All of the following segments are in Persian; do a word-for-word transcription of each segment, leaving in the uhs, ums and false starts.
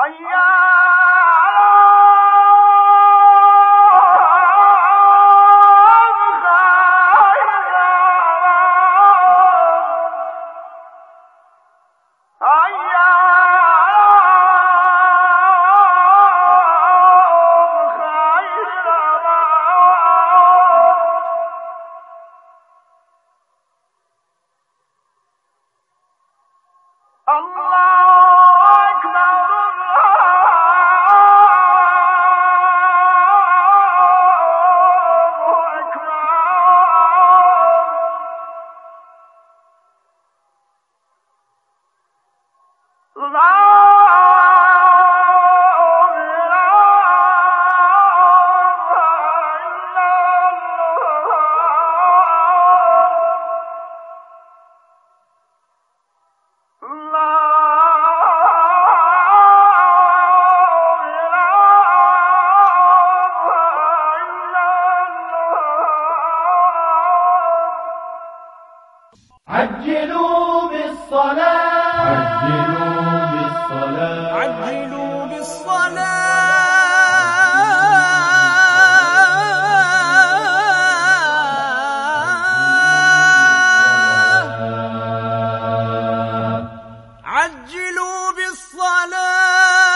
عجلوا بالصلاة عجلوا بالصلاة عجلوا بالصلاة عجلوا بالصلاة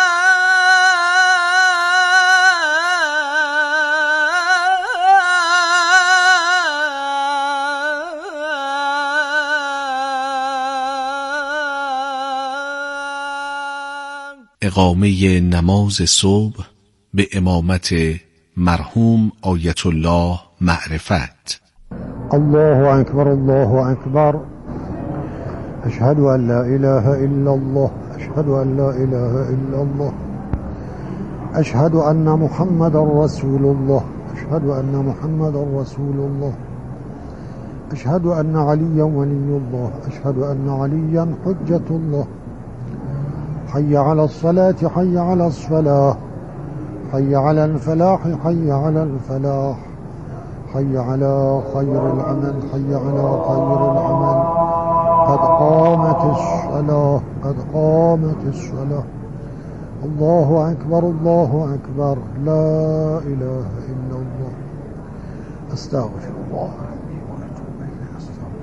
اقامه نماز صبح به امامت مرحوم آیت الله معرفت. الله أكبر الله أكبر. أشهد أن لا إله إلا الله. أشهد أن لا إله إلا الله. أشهد أن محمد رسول الله. أشهد أن محمد رسول الله. أشهد أن عليا ولي الله. أشهد أن عليا حجة الله. حي على الصلاة حي على الصلاة حي على الفلاح حي على الفلاح حي على خير العمل حي على خير العمل. قد قامت الصلاة قد قامت الصلاة. الله أكبر الله أكبر. لا إله إلا الله. أستغفر الله وأتوب إليه.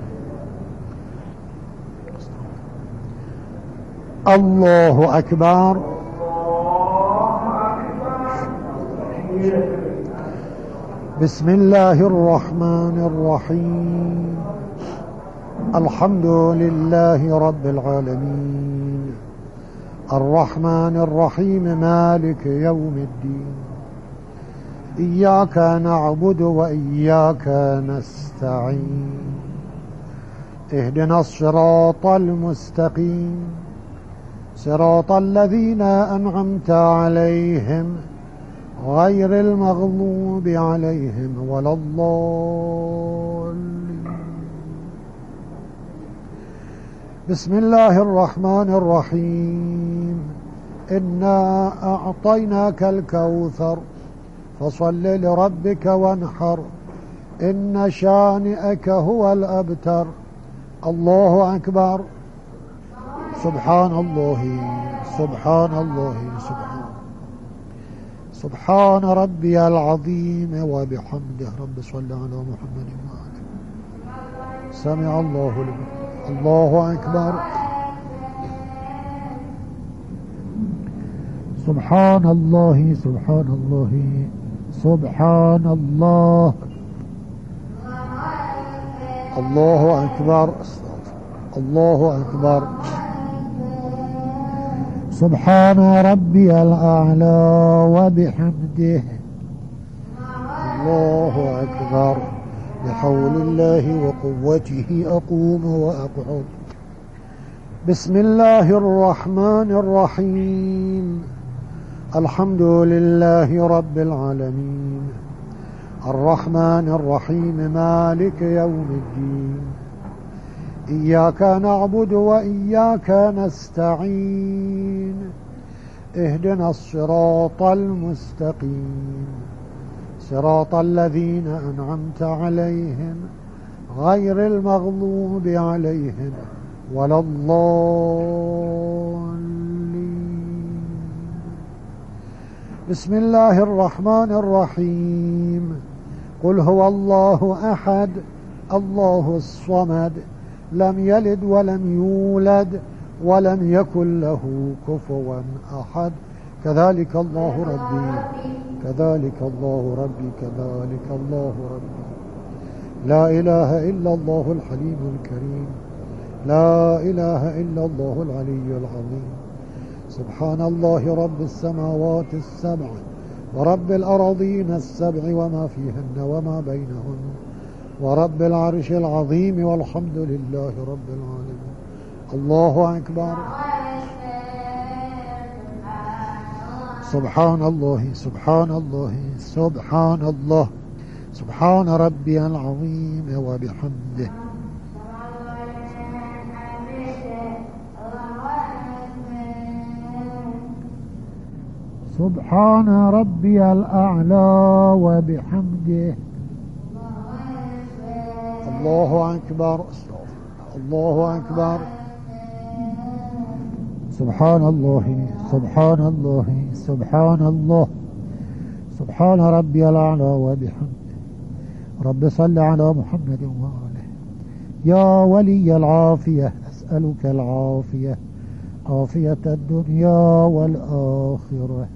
الله أكبر. بسم الله الرحمن الرحيم. الحمد لله رب العالمين الرحمن الرحيم مالك يوم الدين. إياك نعبد وإياك نستعين. اهدنا الصراط المستقيم صراط الذين أنعمت عليهم غير المغضوب عليهم ولا الضالين. بسم الله الرحمن الرحيم. إنا أعطيناك الكوثر فصل لربك وانحر إن شانئك هو الأبتر. الله أكبر. سبحان الله سبحان الله سبحان سبحان ربي العظيم وبحمده. رب صل على محمد وآله. سمع الله لمن. الله أكبر. سبحان الله سبحان الله سبحان الله. الله أكبر. الله أكبر. سبحان ربي الأعلى وبحمده. الله أكبر. بحول الله وقوته أقوم وأقعد. بسم الله الرحمن الرحيم. الحمد لله رب العالمين الرحمن الرحيم مالك يوم الدين. إياك نعبد وإياك نستعين. اهدنا الصراط المستقيم صراط الذين أنعمت عليهم غير المغضوب عليهم ولا الضالين. بسم الله الرحمن الرحيم قل هو الله أحد الله الصمد لم يلد ولم يولد ولم يكن له كفوا أحد كذلك الله ربي كذلك الله ربي كذلك الله ربي لا إله إلا الله الحليم الكريم لا إله إلا الله العلي العظيم سبحان الله رب السماوات السبع ورب الأراضين السبع وما فيهن وما بينهن ورب العرش العظيم والحمد لله رب العالمين الله أكبر سبحان الله سبحان الله سبحان الله سبحان ربي العظيم وبحمده سبحان ربي الأعلى وبحمده الله أكبر الله أكبر سبحان الله سبحان الله سبحان الله سبحان ربي الأعلى وبحمده رب صل على محمد وآله يا ولي العافية أسألك العافية عافية الدنيا والآخرة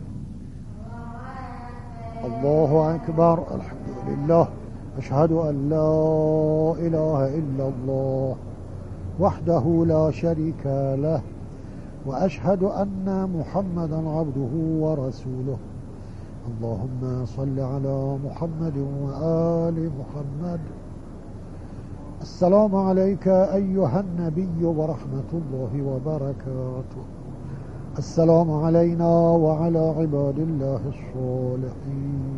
الله أكبر الحمد لله أشهد أن لا إله إلا الله وحده لا شريك له وأشهد أن محمدا عبده ورسوله اللهم صل على محمد وآل محمد السلام عليك أيها النبي ورحمة الله وبركاته السلام علينا وعلى عباد الله الصالحين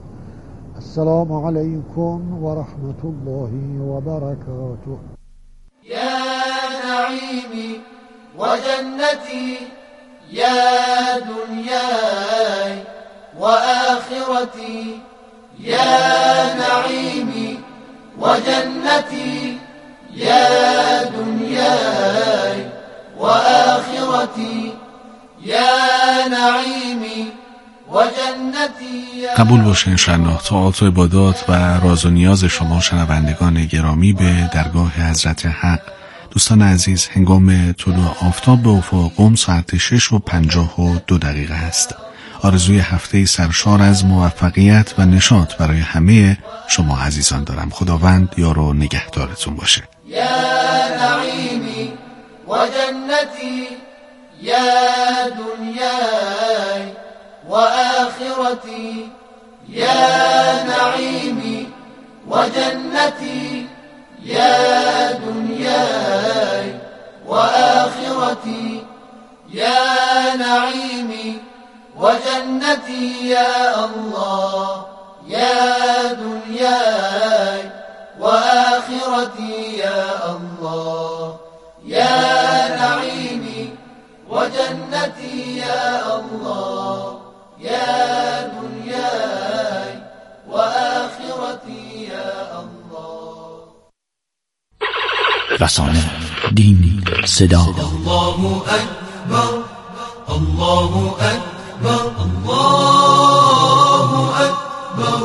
السلام عليكم ورحمة الله وبركاته يا نعيمي وجنتي يا دنياي وآخرتي يا نعيمي وجنتي يا دنياي وآخرتي يا نعيمي وجنتي. قبول باشه انشاءالله طاعات و عبادات و راز و نیاز شما شنوندگان گرامی به درگاه حضرت حق. دوستان عزیز، هنگام طلوع آفتاب به افق قم ساعت شش و پنجاه و دو دقیقه است. آرزوی هفته سرشار از موفقیت و نشاط برای همه شما عزیزان دارم. خداوند یار و نگهدارتون باشه. یا نعیمی و جنتی یا دنیای و آخرتی یا نعیمی و جنتی یا دنیای و آخرتی یا نعیمی و جنتی یا الله یا دنیای و آخرتی یا الله یا نعیمی و جنتی یا الله یا دنیای و آخرتی یا الله. رسانه، دین، صدا. الله اکبر الله اکبر الله اکبر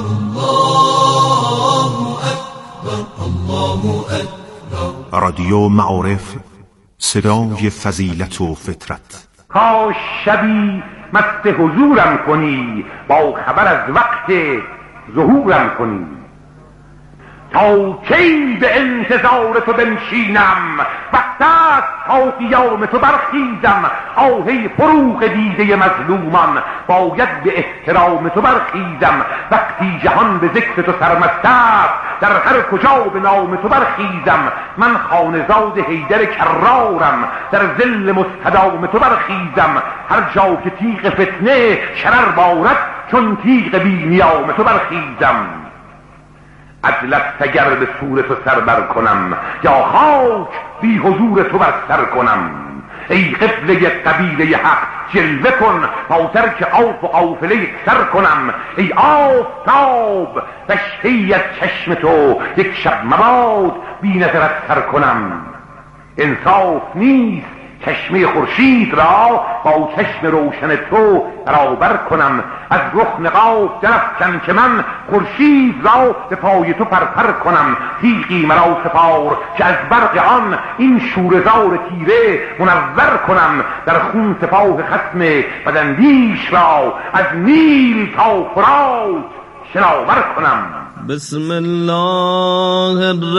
الله اکبر الله اکبر. رادیو معارف، صدای فضیلت و فطرت. کاش شبی مست حضورم کنی، با خبر از وقت ظهورم کنی. تا کی به انتظار تو بنشینم، وقت است تا قیام تو برخیزم. آهی فروغ دیده مظلومان، باید به احترام تو برخیزم. وقتی جهان به ذکر تو سرمست است، در هر کجا به نام تو برخیزم. من خانزاد حیدر کرارم، در ظل مستدام تو برخیزم. هر جا که تیغ فتنه شرر بارد، چون تیغ بی نیام تو برخیزم. عدلت اگر به صور تو سر بر کنم، یا خاک بی حضور تو بر سر کنم. ای قبله قبیله حق جلوه کن، با ترک آف و قافله سر کنم. ای آفتاب بشته‌ای از چشم تو، یک شب مباد بی نظرت سر کنم. انصاف نیست چشمه خورشید را با چشم روشن تو برابر کنم. از رخ نقاب درفکن که من خورشید را به پای تو پرپر کنم. تیغی مرا سپار که از برق آن این شوره‌زار تیره منور کنم. در خون سپاه خصم بداندیش را از نیل تا فرات شناور کنم. بسم الله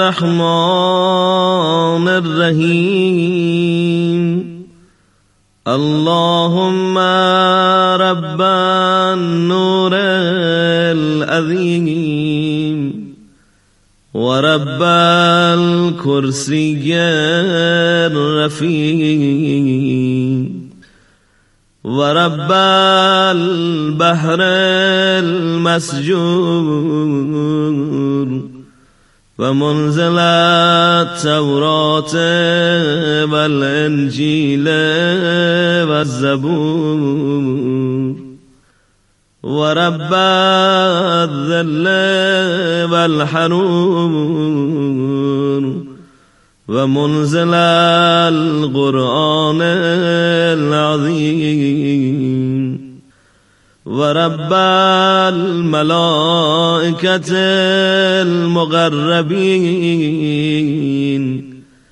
الرحمن الرحیم. اللهم رب النور العظیم و رب الکرسی الرفیع و رب البحر المسجور و منزل التوراة والانجیل والزبور و رب الظل والحرور و منزل القرآن العظیم و رب الملائکة المقربین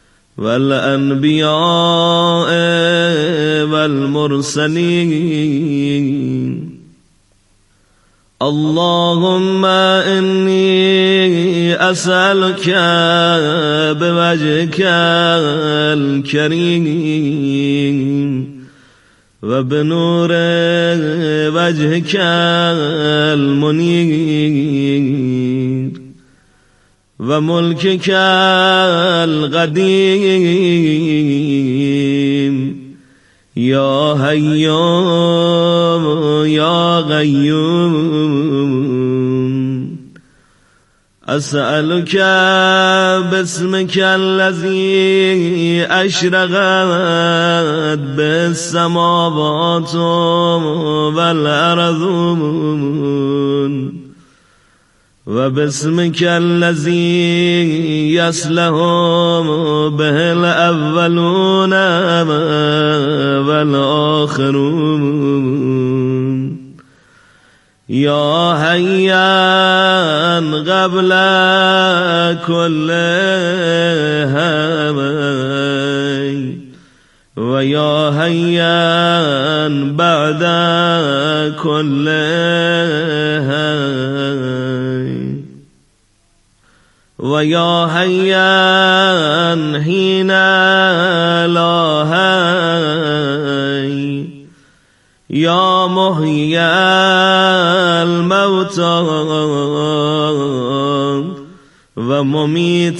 والانبیاء والمرسلین. اللهم إني أسألك بوجهك الكريم وبنور وجهك المنير وملكك القديم يا حي يا قيوم. أسألك باسمك الذي أشرقت بالسماوات والأرض وباسمك الذي يصلح به الأولون والآخرون يا حيا قبل كل هوي ويا حيا بعد كل هوي ويا حيا حين لا هي يا محيي الموتى ومميت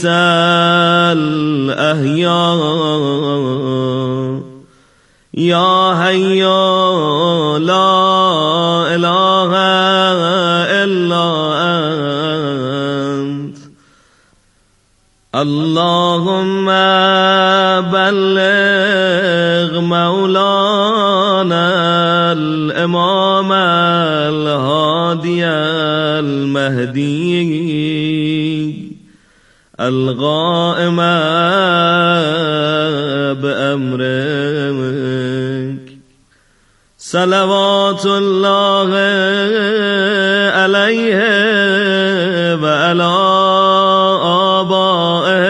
الأحياء يا حي لا إله إلا أنت. اللهم بلغ مولانا الإمام الهادي المهدي القائم بأمرك صلوات الله عليه وعلى آبائه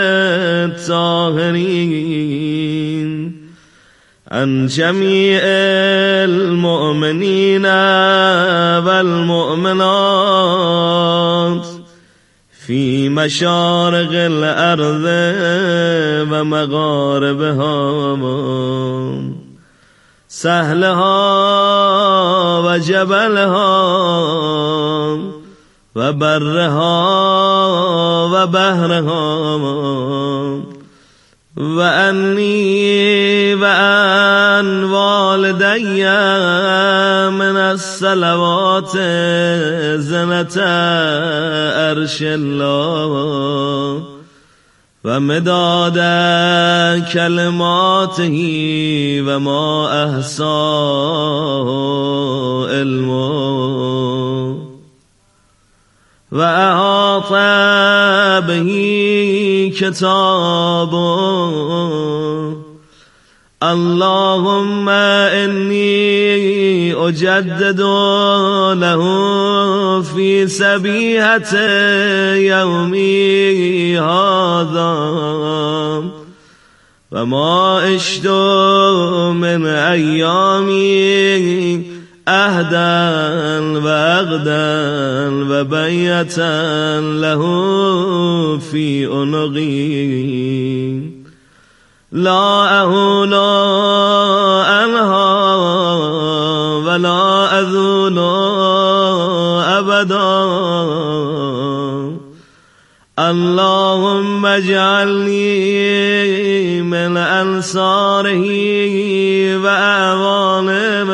الطاهرين عن جميع المؤمنين والمؤمنات في مشارق الأرض ومغاربها سهلها وجبلها وبرها وبحرها وأني وأن والدي من الصلوات زنة عرش الله ومداد كلماته وما أحصاه علمه وأحاط به كتابه اللهم إني أجدد له في سبيحة يومي هذا وما عشت من أيامي أهدا وأغدا وبية له في عنقي لا أهون عنها ولا أذون أبدا. اللهم اجعلني من أنصاره وأعوانه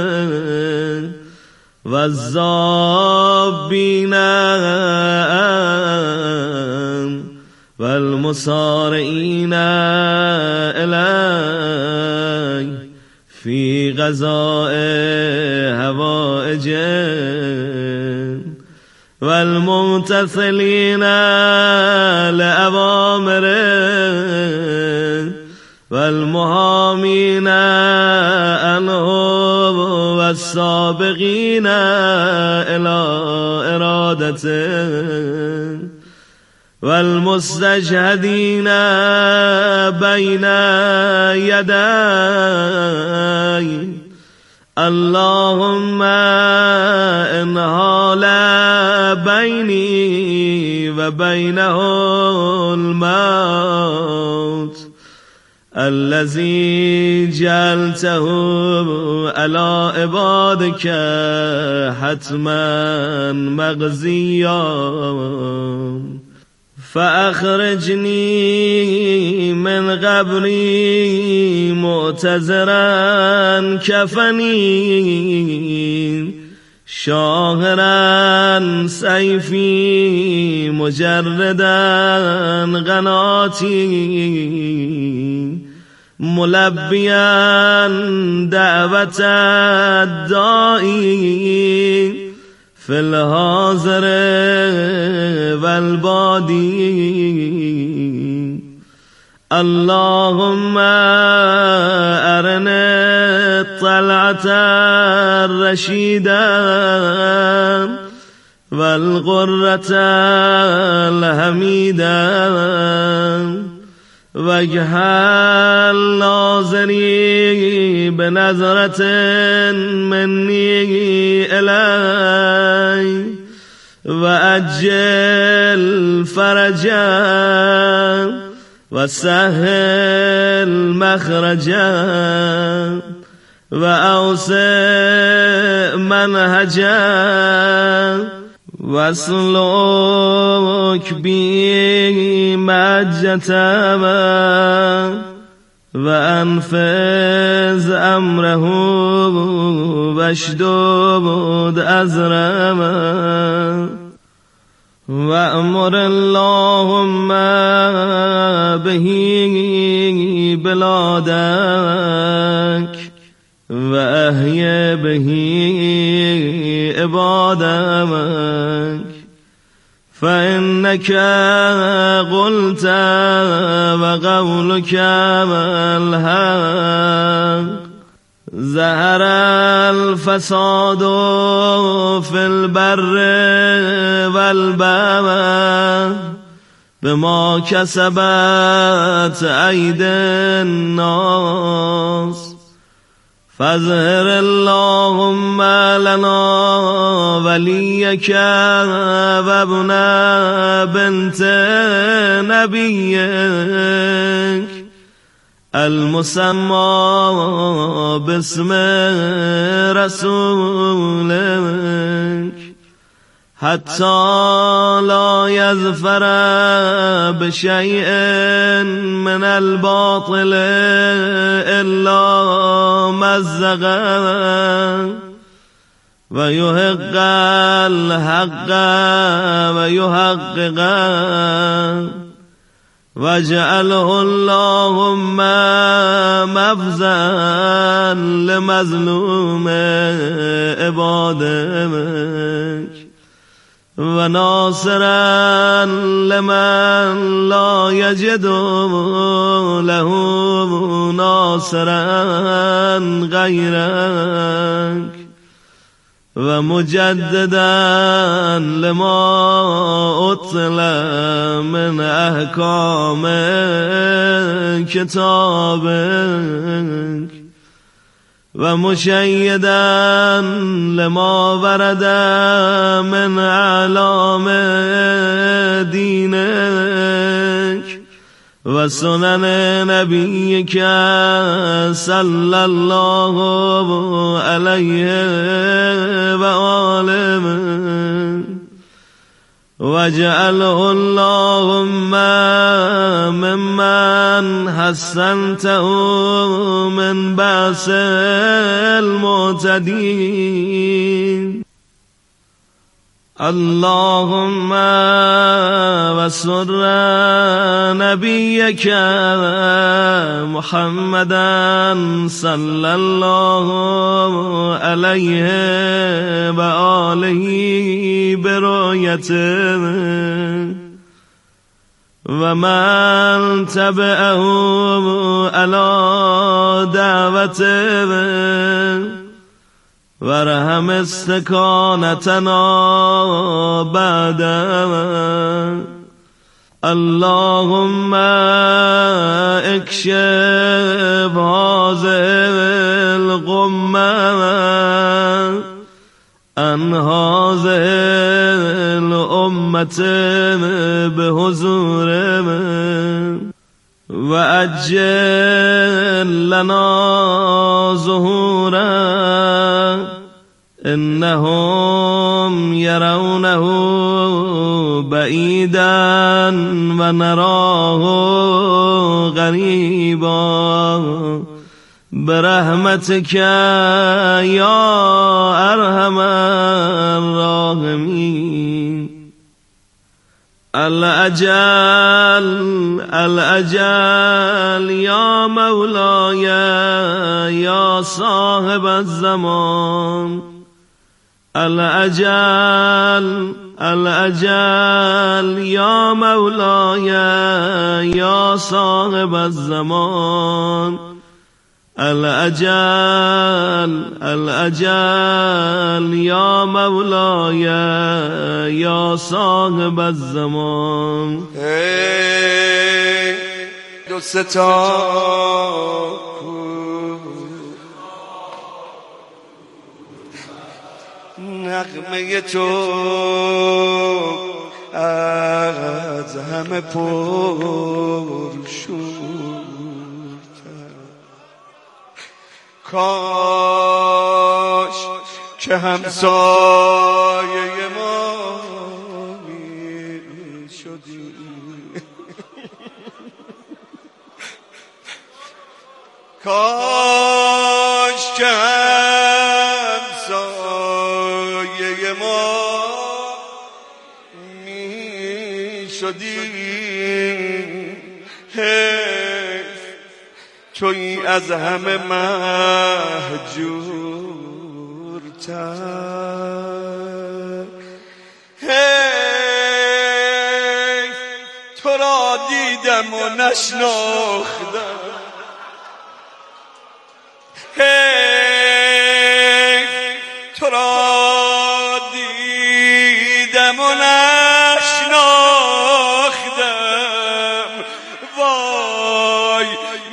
والذابين والمصارعين إلي في غزاء هوائجهم والممتثلين لأوامره والمهامين عنه والسابقين إلى إرادته والمستشهدين بين يدي. اللهم إن حال بيني وبينه الموت الذي جعلته على عبادك حتما مقضيا فأخرجني من قبري معتذرا كفني شاهرا سيفي مجردا غناتي ملبيا دعوة الداعي في الحاضر والبادي. اللهم أرنا الطلعة الرشيدة والغرة الحميدة واجعل ناظري بنظرة مني إلي وأجل فرجا وسهل مخرجا وأوسع منهجا واسلك بي مجتبا وأنفذ أمره واشدد أزرما وأمر اللهم به بلادك وأحيي به عبادك فإنك قلت وقولك الحق. ظهر الفساد في البر والبحر بما كسبت أيدي الناس فاظهر اللهم لنا وليك وابن بنت نبيك المسمى باسم رسولك حتى لا يظفر بشيء من الباطل إلا مزغا ويحق الحق ويحققا واجعله اللهم مفزا لمظلوم عبادك و ناصرا لمن لا یجد له ناصرا غیرک و مجددا لما اطل من احکام کتابک و مشیدا لما ورد من اعلام دینک و سنن نبیک صلی الله علیه و آله واجعله اللهم ممن حسنته من بأس المعتدين اللهم وسر نبيك محمدا صلى الله عليه وآله برؤيته ومن تبعه على دعوته ورحم استكانتنا بعد اللهم اكشف هذه الغمة عن هذه الأمة بحضور وأجل لنا ظهورا إنهم يرونه بعيدا ونراه غريبا برحمتك يا أرحم الراحمين الأجل الأجل يا مولاي يا صاحب الزمان الأجل الأجل يا مولاي يا صاحب الزمان الأجل الأجل يا مولاي يا صاحب الزمان ای دو ستا نغمه تو از همه پرشورتر کاش که همسایه ما می شدی کاش که همسایه ما می شدی تویی از همه مهجورتر هی تو را دیدم و نشناختم هی تو را دیدم و نشناختم وای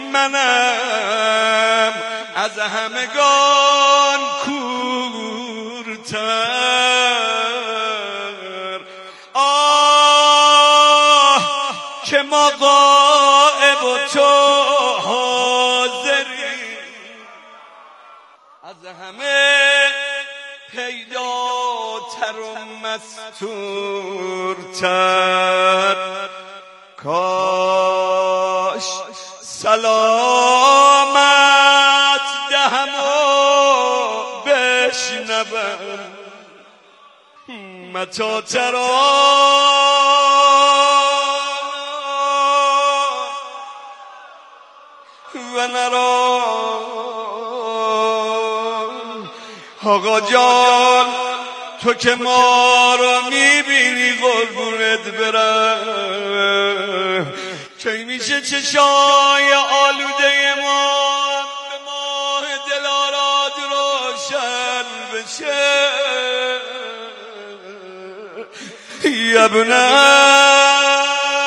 منم از همگان کورتر آه که ما غائب و تو حاضری از همه پیداتر و مستورتر کاش سلامت دهم و بشنوم متا ترا و نرا آقا جان تو که ما را میبینی قربونت برم، کی میشه چشای آلوده ما به ماه دلاراد روشن بشه. یبنه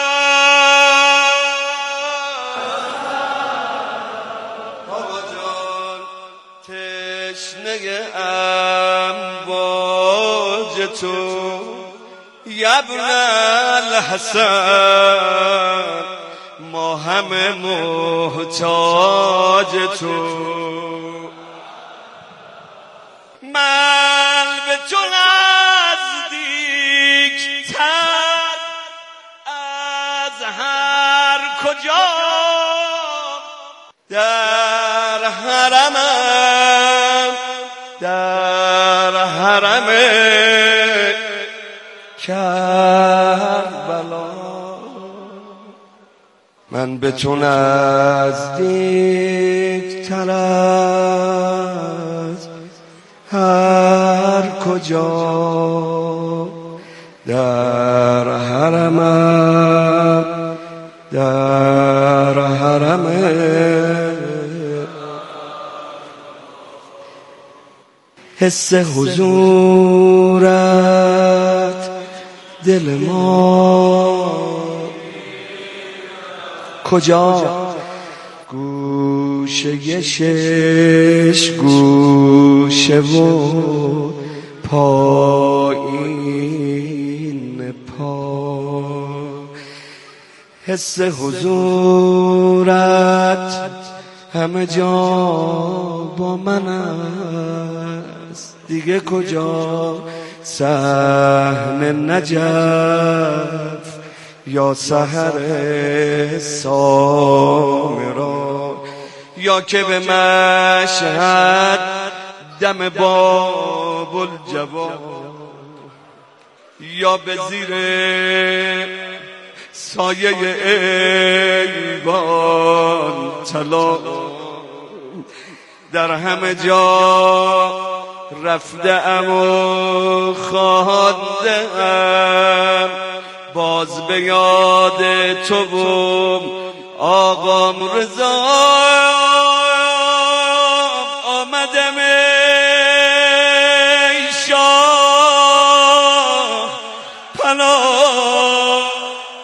تو یبن الحسن، ما همه محتاج تو. من به تو نزدیک تر از هر کجا، در حرمم در حرم کربلا. من به تو نزدیک تر از هر کجا، در حرمم در حرم حس حضورت دل ما کجا، گوشه شش گوشه و پایین پا. حس حضورت همه جا با من است، دیگه کجا؟ صحن نجف یا سحر سامرا، یا که به مشهد دم باب الجواد، یا به زیر سایه ایوان طلا. در همه جا رفته‌ام و خوانده‌ام، باز به یاد تو و آقام رضا آمدم ای شاه پناه.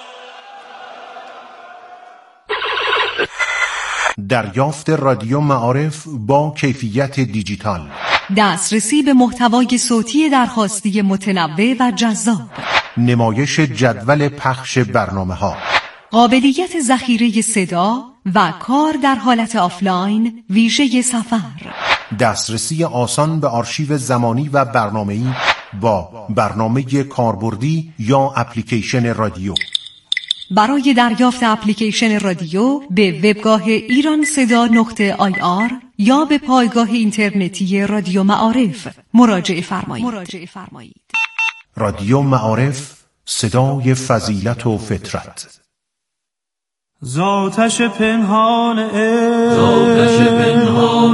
دریافت رادیو معارف با کیفیت دیجیتال، دسترسی به محتوای صوتی درخواستی متنوع و جذاب، نمایش جدول پخش برنامه‌ها، قابلیت ذخیره صدا و کار در حالت آفلاین ویژه سفر، دسترسی آسان به آرشیو زمانی و برنامه‌ای با برنامه کاربردی یا اپلیکیشن رادیو. برای دریافت اپلیکیشن رادیو به وبگاه ایران صدا نقطه آی آر یا به پایگاه اینترنتی رادیو معارف مراجعه فرمایید. رادیو معارف، صدای فضیلت و فطرت. ذاتش پنهان